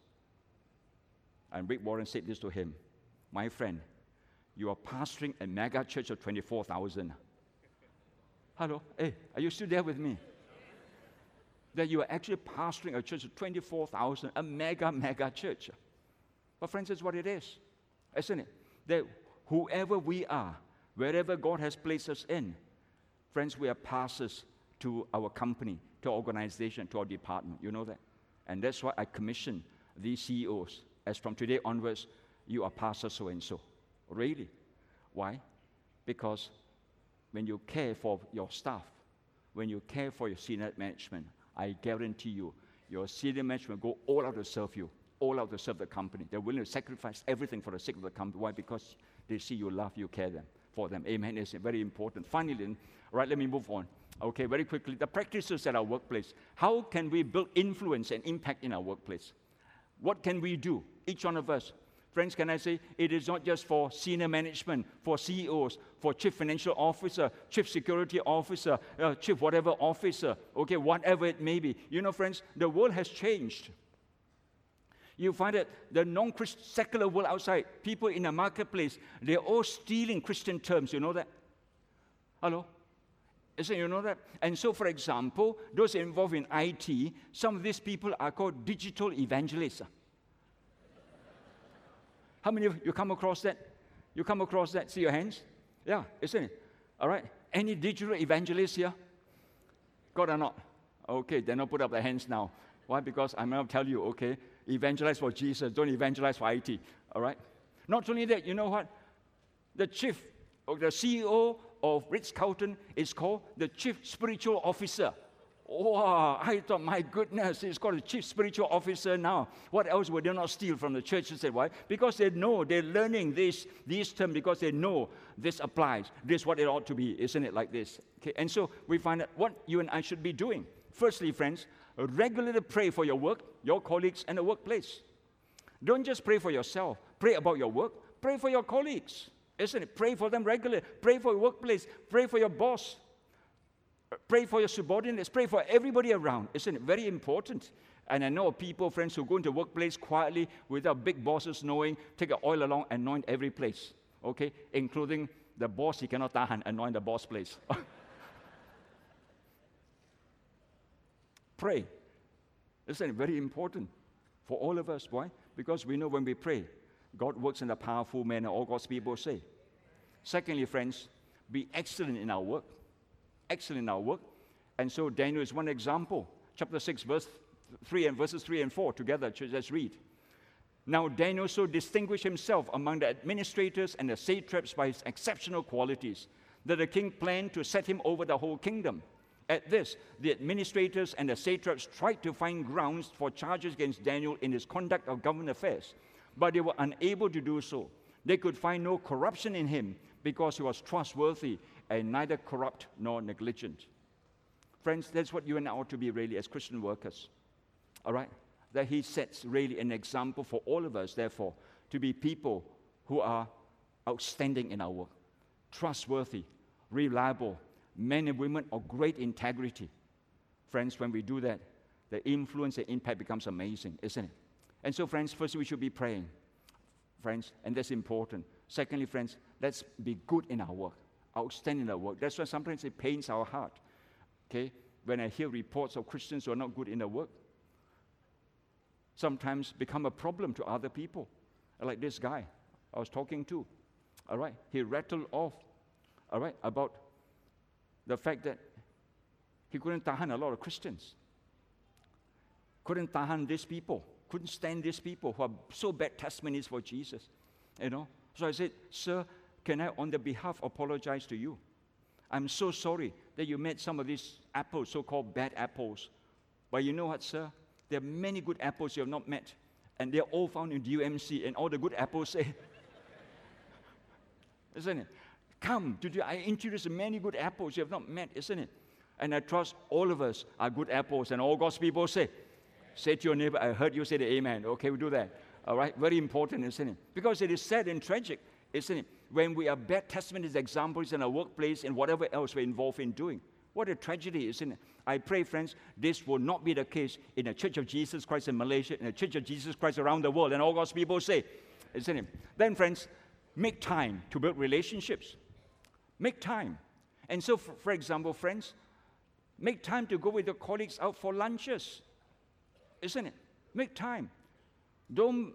And Rick Warren said this to him, my friend, you are pastoring a mega church of twenty-four thousand. Hello? Hey, are you still there with me? That you are actually pastoring a church of twenty-four thousand, a mega, mega church. But friends, that's what it is, isn't it? That whoever we are, wherever God has placed us in, friends, we are pastors to our company, to our organization, to our department. You know that? And that's why I commission these C E Os. As from today onwards, you are pastor so-and-so. Really? Why? Because when you care for your staff, when you care for your senior management, I guarantee you, your senior management will go all out to serve you, all out to serve the company. They're willing to sacrifice everything for the sake of the company. Why? Because they see you love, you care them, for them. Amen. It's very important. Finally, then, all right, let me move on. Okay, very quickly. The practices at our workplace. How can we build influence and impact in our workplace? What can we do, each one of us? Friends, can I say, it is not just for senior management, for C E Os, for chief financial officer, chief security officer, uh, chief whatever officer, okay, whatever it may be. You know, friends, the world has changed. You find that the non-Christian secular world outside, people in the marketplace, they're all stealing Christian terms. You know that? Hello? Isn't you know that? And so, for example, those involved in I T, some of these people are called digital evangelists. How many of you come across that? You come across that? See your hands? Yeah, isn't it? All right. Any digital evangelists here? God or not? Okay, then I'll put up their hands now. Why? Because I'm going to tell you, okay, evangelize for Jesus, don't evangelize for I T. All right? Not only that, you know what? The chief, or the C E O of Ritz-Carlton is called the chief spiritual officer. Wow, I thought, my goodness, it's called a chief spiritual officer now. What else would they not steal from the church? Said why? Because they know, they're learning this, these terms because they know this applies. This is what it ought to be, isn't it, like this? Okay, and so we find out what you and I should be doing. Firstly, friends, regularly pray for your work, your colleagues, and the workplace. Don't just pray for yourself. Pray about your work. Pray for your colleagues, isn't it? Pray for them regularly. Pray for your workplace. Pray for your boss. Pray for your subordinates. Pray for everybody around. Isn't it very important? And I know people, friends, who go into the workplace quietly without big bosses knowing, take the oil along, anoint every place. Okay? Including the boss, he cannot tahan, anoint the boss place. Pray. Isn't it very important for all of us? Why? Because we know when we pray, God works in a powerful manner, all God's people say. Secondly, friends, be excellent in our work. Excellent in our work. And so Daniel is one example. Chapter six, verse three and verses three and four together. Let's read. Now Daniel so distinguished himself among the administrators and the satraps by his exceptional qualities that the king planned to set him over the whole kingdom. At this, the administrators and the satraps tried to find grounds for charges against Daniel in his conduct of government affairs, but they were unable to do so. They could find no corruption in him because he was trustworthy and neither corrupt nor negligent. Friends, that's what you and I ought to be really as Christian workers. All right? That he sets really an example for all of us, therefore, to be people who are outstanding in our work, trustworthy, reliable, men and women of great integrity. Friends, when we do that, the influence and impact becomes amazing, isn't it? And so, friends, first we should be praying, friends, and that's important. Secondly, friends, let's be good in our work, outstanding in our work. That's why sometimes it pains our heart, okay, when I hear reports of Christians who are not good in their work. Sometimes become a problem to other people, like this guy I was talking to, all right? He rattled off, all right, about the fact that he couldn't tahan a lot of Christians, couldn't tahan these people, couldn't stand these people who are so bad testimonies for Jesus, you know? So I said, sir, can I, on the behalf, apologize to you? I'm so sorry that you met some of these apples, so-called bad apples. But you know what, sir? There are many good apples you have not met, and they're all found in D U M C, and all the good apples say, isn't it? Come, to I introduce many good apples you have not met, isn't it? And I trust all of us are good apples, and all God's people say, say to your neighbor, I heard you say the amen. Okay, we do that. All right, very important, isn't it? Because it is sad and tragic, isn't it? When we are bad testimonies, examples in our workplace and whatever else we're involved in doing. What a tragedy, isn't it? I pray, friends, this will not be the case in the Church of Jesus Christ in Malaysia, in the Church of Jesus Christ around the world, and all God's people say, isn't it? Then, friends, make time to build relationships. Make time. And so, for, for example, friends, make time to go with your colleagues out for lunches, isn't it? Make time. Don't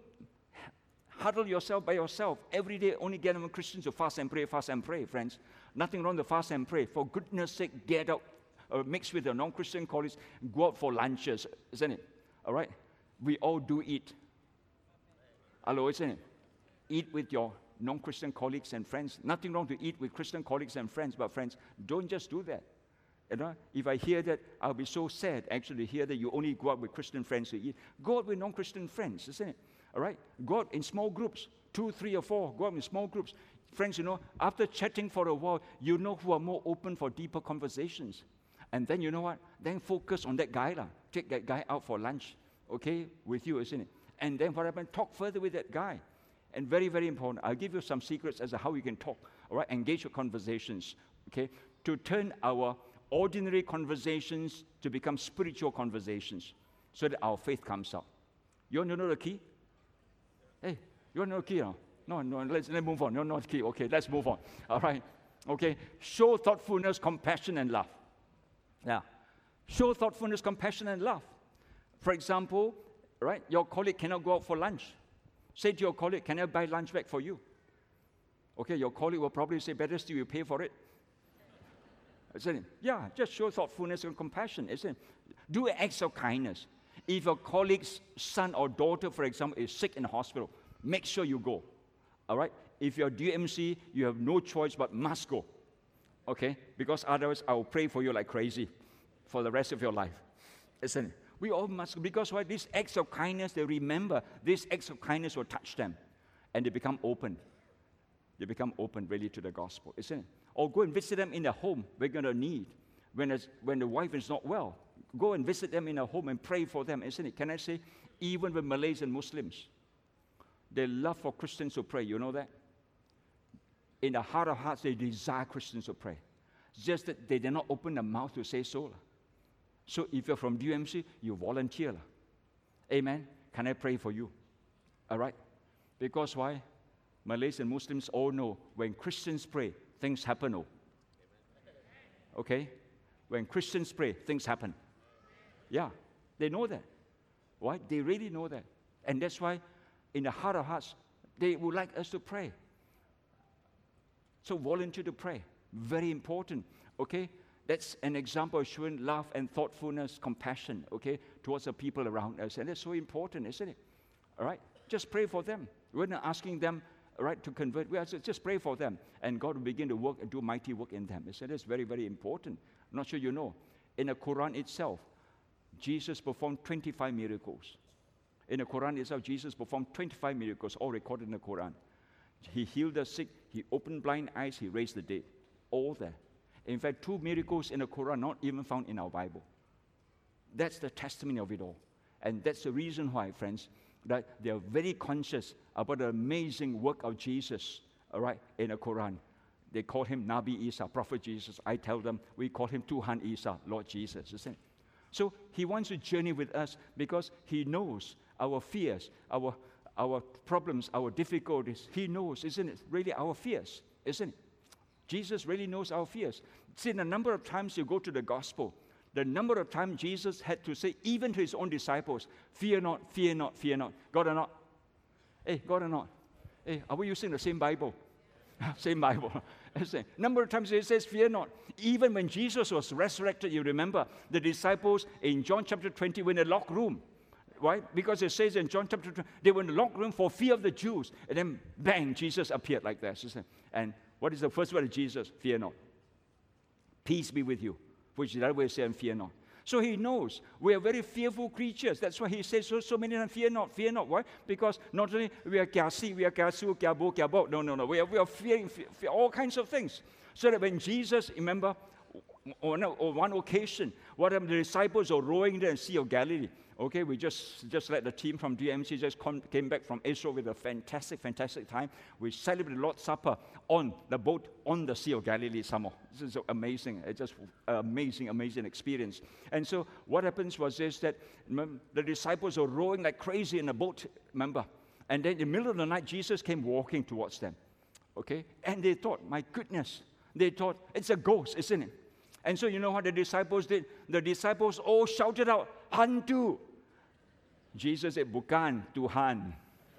huddle yourself by yourself. Every day only get them Christians to fast and pray, fast and pray, friends. Nothing wrong to fast and pray. For goodness sake, get out, or mix with your non-Christian colleagues, go out for lunches, isn't it? All right? We all do eat. Hello, isn't it? Eat with your non-Christian colleagues and friends. Nothing wrong to eat with Christian colleagues and friends, but friends, don't just do that. You know, if I hear that, I'll be so sad actually to hear that you only go out with Christian friends to eat. Go out with non-Christian friends, isn't it? All right? Go out in small groups, two, three, or four. Go out in small groups. Friends, you know, after chatting for a while, you know who are more open for deeper conversations. And then you know what? Then focus on that guy. La. Take that guy out for lunch, okay, with you, isn't it? And then what happened? Talk further with that guy. And very, very important, I'll give you some secrets as to how you can talk, all right? Engage your conversations, okay? To turn our ordinary conversations to become spiritual conversations so that our faith comes out. You want to know the key? Hey, you want to know the key? No, no, no let's, let's move on. No, not the key. Okay, let's move on. All right, okay. Show thoughtfulness, compassion, and love. Yeah. Show thoughtfulness, compassion, and love. For example, right, your colleague cannot go out for lunch. Say to your colleague, can I buy lunch back for you? Okay, your colleague will probably say, better still, you pay for it. Isn't it? Yeah, just show thoughtfulness and compassion, isn't it? Do acts of kindness. If your colleague's son or daughter, for example, is sick in the hospital, make sure you go. All right? If you're D M C, you have no choice but must go. Okay? Because otherwise, I will pray for you like crazy for the rest of your life. Isn't it? We all must, because why? These acts of kindness, they remember, these acts of kindness will touch them. And they become open. They become open really to the gospel, isn't it? Or go and visit them in their home. We're going to need. When, when the wife is not well, go and visit them in their home and pray for them, isn't it? Can I say, even with Malays and Muslims, they love for Christians to pray. You know that? In the heart of hearts, they desire Christians to pray. Just that they did not open their mouth to say so. So if you're from D U M C, you volunteer. Amen? Can I pray for you? All right? Because why? Malays and Muslims all know when Christians pray, things happen. Oh. Okay? When Christians pray, things happen. Yeah, they know that. Why? They really know that. And that's why in the heart of hearts, they would like us to pray. So volunteer to pray. Very important. Okay? That's an example of showing love and thoughtfulness, compassion, okay, towards the people around us. And that's so important, isn't it? All right? Just pray for them. We're not asking them, all right, to convert. We are just pray for them. And God will begin to work and do mighty work in them. So that's very, very important. I'm not sure you know. In the Quran itself, Jesus performed twenty-five miracles. In the Quran itself, Jesus performed twenty-five miracles, all recorded in the Quran. He healed the sick. He opened blind eyes. He raised the dead. All there. In fact, two miracles in the Quran not even found in our Bible. That's the testimony of it all. And that's the reason why, friends, that they are very conscious about the amazing work of Jesus, all right, in the Quran. They call him Nabi Isa, Prophet Jesus. I tell them, we call him Tuhan Isa, Lord Jesus, isn't it? So he wants to journey with us because he knows our fears, our, our problems, our difficulties. He knows, isn't it? Really our fears, isn't it? Jesus really knows our fears. See, the number of times you go to the gospel, the number of times Jesus had to say, even to his own disciples, fear not, fear not, fear not. God or not? Hey, God or not? Hey, are we using the same Bible? Same Bible. Number of times it says, fear not. Even when Jesus was resurrected, you remember, the disciples in John chapter twenty were in a locked room. Right? Because it says in John chapter twenty, they were in the locked room for fear of the Jews. And then, bang, Jesus appeared like that. And what is the first word of Jesus? Fear not. Peace be with you. Which is the other way of saying fear not. So he knows we are very fearful creatures. That's why he says so, so many times, fear not, fear not. Why? Because not only we are kiasi, we are kiasu, kiabo, kiabo. No, no, no. We are, we are fearing fear, fear, all kinds of things. So that when Jesus, remember, on, on one occasion, what happened, the disciples are rowing there in the Sea of Galilee. Okay, we just, just let the team from D M C just come, came back from Israel with a fantastic, fantastic time. We celebrated Lord's Supper on the boat on the Sea of Galilee some more. This is amazing. It's just an amazing, amazing experience. And so what happens was this, that remember, the disciples are rowing like crazy in a boat, remember? And then in the middle of the night, Jesus came walking towards them. Okay? And they thought, my goodness, they thought, it's a ghost, isn't it? And so you know what the disciples did? The disciples all shouted out, hantu. Jesus said, bukan, Tuhan.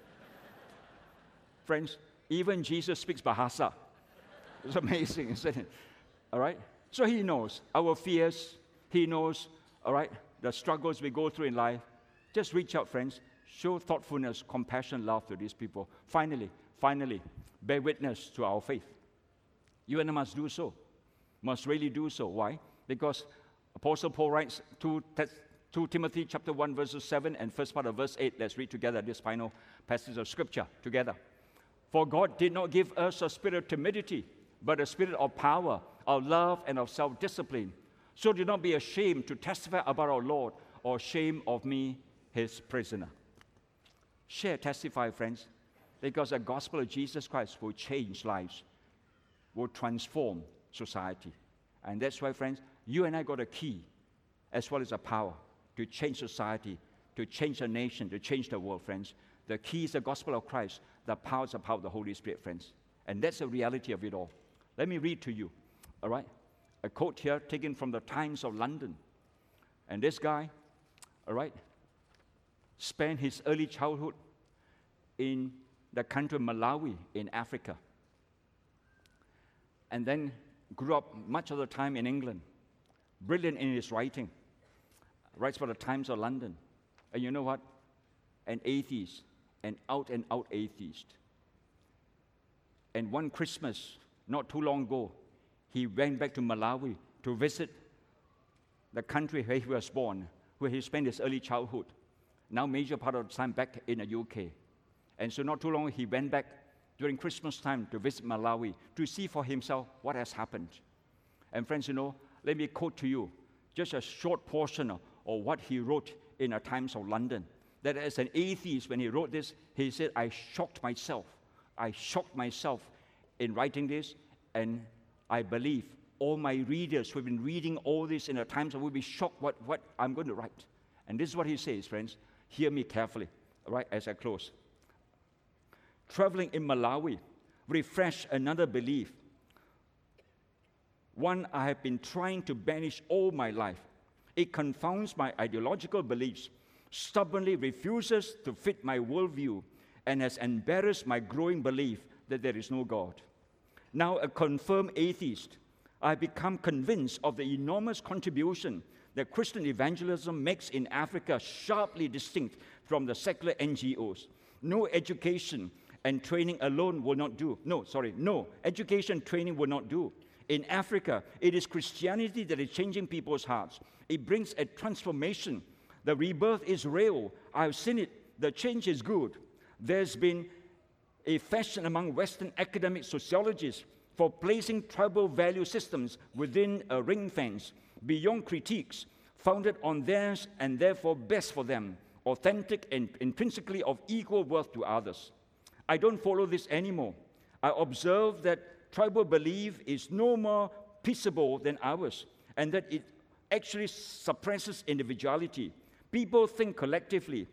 Friends, even Jesus speaks Bahasa. It's amazing, isn't it? All right? So he knows our fears. He knows, all right, the struggles we go through in life. Just reach out, friends. Show thoughtfulness, compassion, love to these people. Finally, finally, bear witness to our faith. You and I must do so. Must really do so. Why? Because Apostle Paul writes to, to Timothy chapter one, verses seven and first part of verse eight. Let's read together this final passage of Scripture together. For God did not give us a spirit of timidity, but a spirit of power, of love, and of self-discipline. So do not be ashamed to testify about our Lord, or shame of me, his prisoner. Share, testify, friends, because the gospel of Jesus Christ will change lives, will transform society. And that's why, friends, you and I got a key as well as a power to change society, to change a nation, to change the world, friends. The key is the gospel of Christ. The power is the power of the Holy Spirit, friends. And that's the reality of it all. Let me read to you, all right? A quote here taken from the Times of London. And this guy, all right, spent his early childhood in the country of Malawi in Africa. And then grew up much of the time in England. Brilliant in his writing. Writes for the Times of London. And you know what? An atheist. An out-and-out atheist. And one Christmas, not too long ago, he went back to Malawi to visit the country where he was born, where he spent his early childhood. Now major part of the time back in the U K. And so not too long, he went back during Christmas time to visit Malawi to see for himself what has happened. And friends, you know, let me quote to you just a short portion of, of what he wrote in the Times of London. That as an atheist, when he wrote this, he said, I shocked myself. I shocked myself in writing this, and I believe all my readers who have been reading all this in the Times will be shocked what, what I'm going to write. And this is what he says, friends. Hear me carefully, all right, as I close. Traveling in Malawi refreshed another belief, one I have been trying to banish all my life. It confounds my ideological beliefs, stubbornly refuses to fit my worldview, and has embarrassed my growing belief that there is no God. Now a confirmed atheist, I have become convinced of the enormous contribution that Christian evangelism makes in Africa, sharply distinct from the secular N G Os. No education and training alone will not do. No, sorry, no. Education and training will not do. In Africa, it is Christianity that is changing people's hearts. It brings a transformation. The rebirth is real. I've seen it. The change is good. There's been a fashion among Western academic sociologists for placing tribal value systems within a ring fence, beyond critiques, founded on theirs and therefore best for them, authentic and intrinsically of equal worth to others. I don't follow this anymore. I observe that tribal belief is no more peaceable than ours, and that it actually suppresses individuality. People think collectively.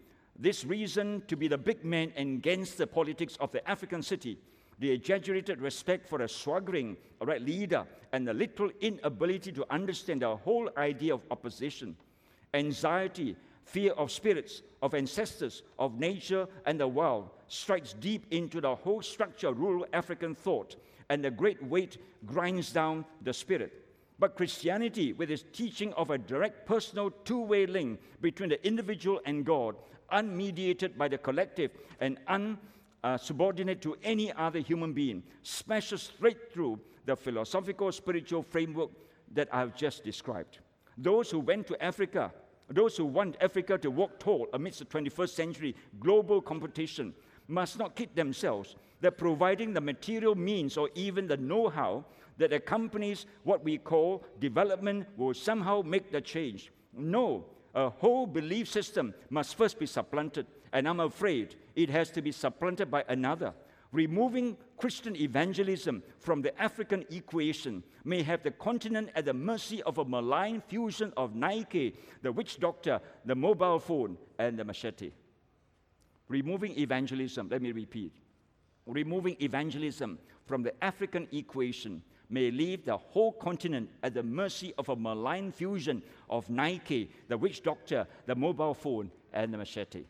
This reason to be the big man against the politics of the African city, the exaggerated respect for a swaggering all right, leader, and the literal inability to understand the whole idea of opposition, anxiety, fear of spirits, of ancestors, of nature, and the world strikes deep into the whole structure of rural African thought, and the great weight grinds down the spirit. But Christianity, with its teaching of a direct personal two-way link between the individual and God, unmediated by the collective and unsubordinate to any other human being, smashes straight through the philosophical spiritual framework that I have just described. Those who went to Africa, those who want Africa to walk tall amidst the twenty-first century global competition, must not kid themselves that providing the material means or even the know-how that accompanies what we call development will somehow make the change. No, a whole belief system must first be supplanted, and I'm afraid it has to be supplanted by another. Removing Christian evangelism from the African equation may have the continent at the mercy of a malign fusion of Nike, the witch doctor, the mobile phone, and the machete. Removing evangelism, let me repeat, removing evangelism from the African equation may leave the whole continent at the mercy of a malign fusion of Nike, the witch doctor, the mobile phone, and the machete.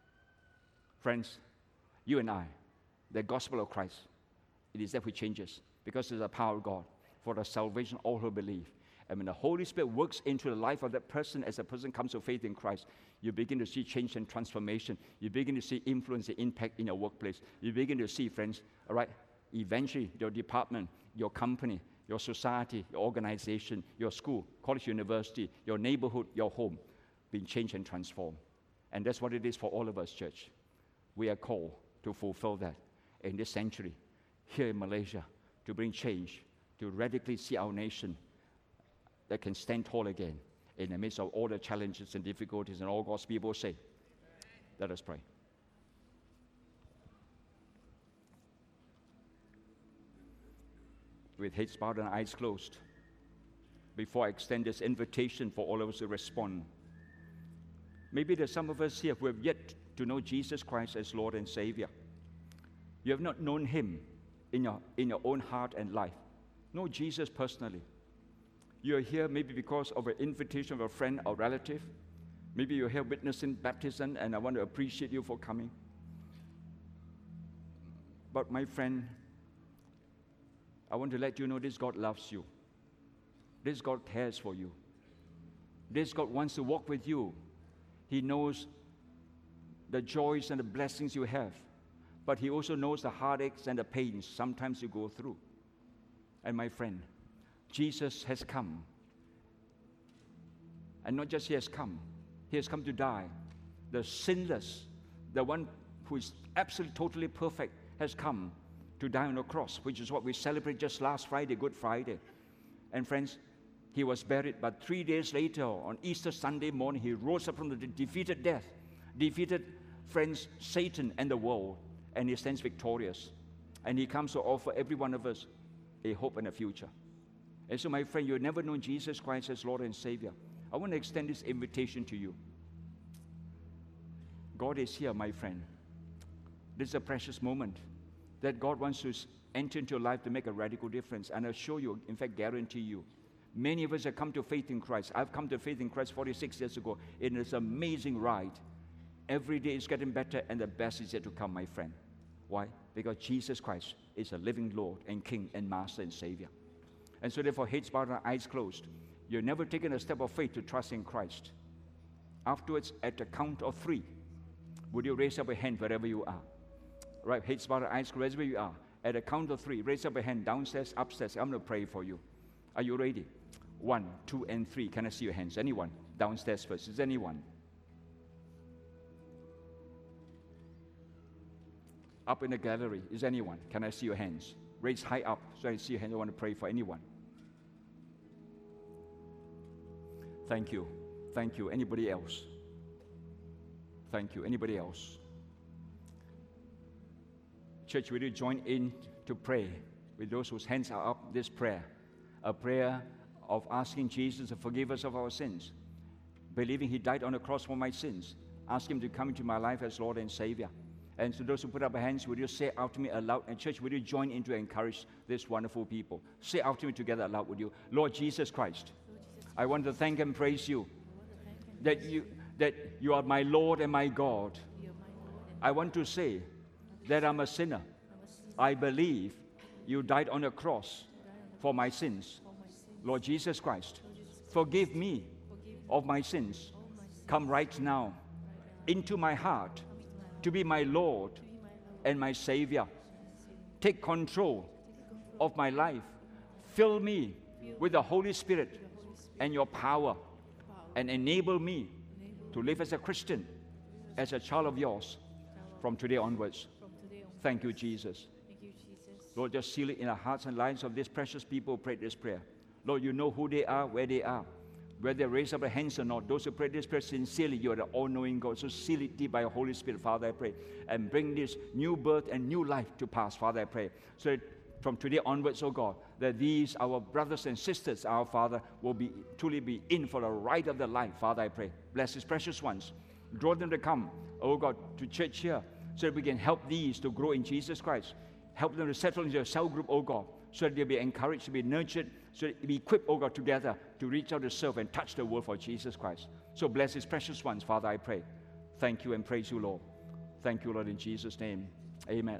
Friends, you and I, the gospel of Christ, it is that which changes, because it's the power of God for the salvation of all who believe. And when the Holy Spirit works into the life of that person, as a person comes to faith in Christ, you begin to see change and transformation. You begin to see influence and impact in your workplace. You begin to see, friends, all right, eventually your department, your company, your society, your organization, your school, college, university, your neighborhood, your home, being changed and transformed. And that's what it is for all of us, church. We are called to fulfill that in this century, here in Malaysia, to bring change, to radically see our nation that can stand tall again in the midst of all the challenges and difficulties, and all God's people say. Let us pray. With heads bowed and eyes closed, before I extend this invitation for all of us to respond, maybe there's some of us here who have yet to know Jesus Christ as Lord and Savior. You have not known Him in your, in your own heart and life. Know Jesus personally. You are here maybe because of an invitation of a friend or relative. Maybe you're here witnessing baptism, and I want to appreciate you for coming. But my friend, I want to let you know this God loves you. This God cares for you. This God wants to walk with you. He knows the joys and the blessings you have, but He also knows the heartaches and the pains sometimes you go through. And my friend, Jesus has come. And not just He has come, He has come to die. The sinless, the one who is absolutely, totally perfect, has come to die on the cross, which is what we celebrate just last Friday, Good Friday. And friends, He was buried, but three days later, on Easter Sunday morning, He rose up from the defeated death, defeated, friends, Satan and the world, and He stands victorious. And He comes to offer every one of us a hope and a future. And so, my friend, you've never known Jesus Christ as Lord and Savior. I want to extend this invitation to you. God is here, my friend. This is a precious moment that God wants to enter into your life to make a radical difference. And I assure you, in fact, guarantee you, many of us have come to faith in Christ. I've come to faith in Christ forty-six years ago. It is an amazing ride. Every day is getting better, and the best is yet to come, my friend. Why? Because Jesus Christ is a living Lord and King and Master and Savior. And so therefore, heads bowed and eyes closed. You've never taken a step of faith to trust in Christ. Afterwards, at the count of three, would you raise up a hand wherever you are? Right, heads bowed and eyes closed, wherever you are. At the count of three, raise up a hand, downstairs, upstairs. I'm going to pray for you. Are you ready? One, two, and three. Can I see your hands? Anyone? Downstairs first. Is anyone? Up in the gallery. Is anyone? Can I see your hands? Raise high up so I see your hand. I want to pray for anyone. Thank you. Thank you. Anybody else? Thank you. Anybody else? Church, will you join in to pray with those whose hands are up this prayer? A prayer of asking Jesus to forgive us of our sins, believing He died on the cross for my sins. ask Him to come into my life as Lord and Savior. And to those who put up their hands, would you say after me aloud? And church, would you join in to encourage these wonderful people? Say after me together aloud, would you? Lord Jesus Christ, I want to thank and praise you that you, that you are my Lord and my God. I want to say that I'm a sinner. I believe you died on the cross for my sins. Lord Jesus Christ, forgive me of my sins. Come right now into my heart to be my Lord and my Savior. Take control of my life. Fill me with the Holy Spirit and your power, and enable me to live as a Christian, as a child of yours from today onwards. Thank you, Jesus. Lord, just seal it in the hearts and lives of these precious people who prayed this prayer. Lord, you know who they are, where they are, whether they raise up their hands or not. Those who pray this prayer sincerely, you are the all-knowing God. So seal it deep by your Holy Spirit, Father, I pray. And bring this new birth and new life to pass, Father, I pray. So that from today onwards, oh God, that these, our brothers and sisters, our Father, will be truly be in for the ride of their life, Father, I pray. Bless His precious ones. Draw them to come, oh God, to church here, so that we can help these to grow in Jesus Christ. Help them to settle into a cell group, oh God, so that they'll be encouraged, to be nurtured, so that they'll be equipped, oh God, together to reach out to serve and touch the world for Jesus Christ. So bless His precious ones, Father, I pray. Thank you and praise you, Lord. Thank you, Lord, in Jesus' name. Amen.